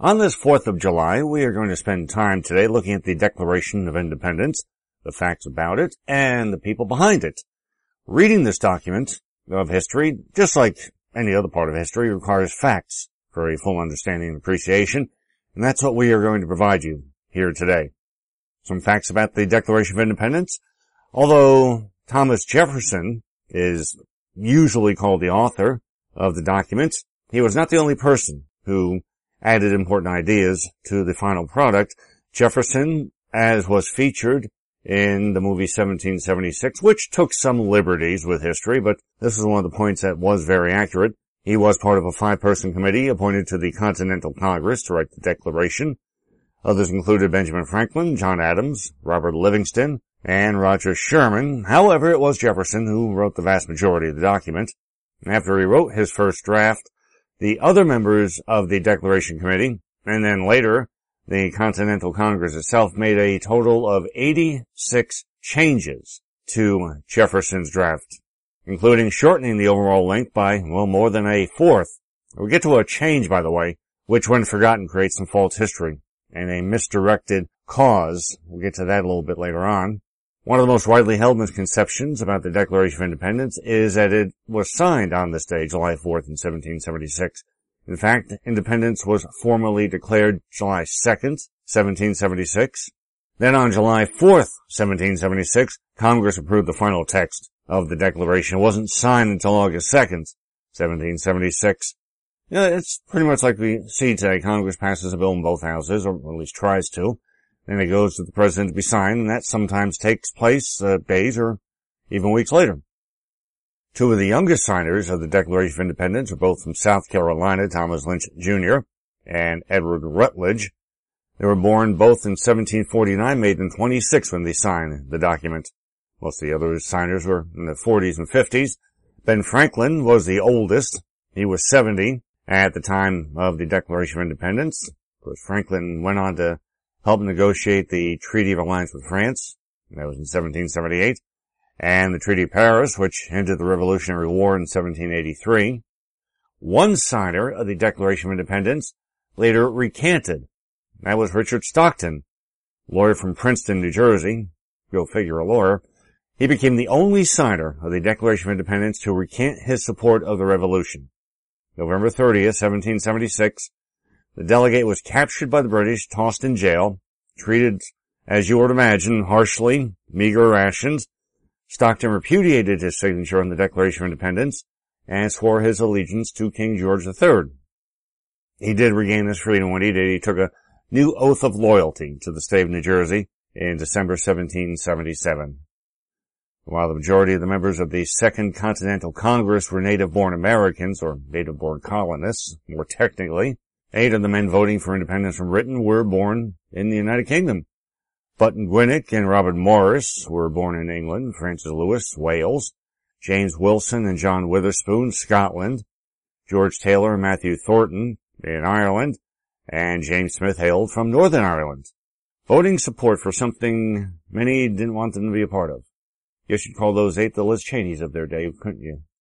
On this 4th of July, we are going to spend time today looking at the Declaration of Independence, the facts about it, and the people behind it. Reading this document of history, just like any other part of history, requires facts for a full understanding and appreciation, and that's what we are going to provide you here today. Some facts about the Declaration of Independence. Although Thomas Jefferson is usually called the author of the document, he was not the only person who added important ideas to the final product. Jefferson, as was featured in the movie 1776, which took some liberties with history, but this is one of the points that was very accurate. He was part of a 5-person committee appointed to the Continental Congress to write the Declaration. Others included Benjamin Franklin, John Adams, Robert Livingston, and Roger Sherman. However, it was Jefferson who wrote the vast majority of the document. After he wrote his first draft, the other members of the Declaration Committee, and then later, the Continental Congress itself, made a total of 86 changes to Jefferson's draft, including shortening the overall length by, more than a fourth. We'll get to a change, by the way, which when forgotten creates some false history and a misdirected cause. We'll get to that a little bit later on. One of the most widely held misconceptions about the Declaration of Independence is that it was signed on this day, July 4th in 1776. In fact, independence was formally declared July 2nd, 1776. Then on July 4th, 1776, Congress approved the final text of the Declaration. It wasn't signed until August 2nd, 1776. It's pretty much like we see today. Congress passes a bill in both houses, or at least tries to. Then it goes to the president to be signed, and that sometimes takes place days or even weeks later. Two of the youngest signers of the Declaration of Independence are both from South Carolina, Thomas Lynch Jr. and Edward Rutledge. They were born both in 1749, made in 26 when they signed the document. Most of the other signers were in the 40s and 50s. Ben Franklin was the oldest. He was 70 at the time of the Declaration of Independence. Of course, Franklin went on to help negotiate the Treaty of Alliance with France. That was in 1778. And the Treaty of Paris, which ended the Revolutionary War in 1783. One signer of the Declaration of Independence later recanted. That was Richard Stockton, lawyer from Princeton, New Jersey. Go figure, a lawyer. He became the only signer of the Declaration of Independence to recant his support of the Revolution. November 30th, 1776. The delegate was captured by the British, tossed in jail, treated, as you would imagine, harshly, meager rations. Stockton repudiated his signature on the Declaration of Independence and swore his allegiance to King George III. He did regain his freedom when he did. He took a new oath of loyalty to the state of New Jersey in December 1777. While the majority of the members of the Second Continental Congress were native-born Americans, or native-born colonists, more technically, 8 of the men voting for independence from Britain were born in the United Kingdom. Button Gwynedd and Robert Morris were born in England, Francis Lewis, Wales, James Wilson and John Witherspoon, Scotland, George Taylor and Matthew Thornton in Ireland, and James Smith hailed from Northern Ireland. Voting support for something many didn't want them to be a part of. Guess you'd call those 8 the Liz Cheneys of their day, couldn't you?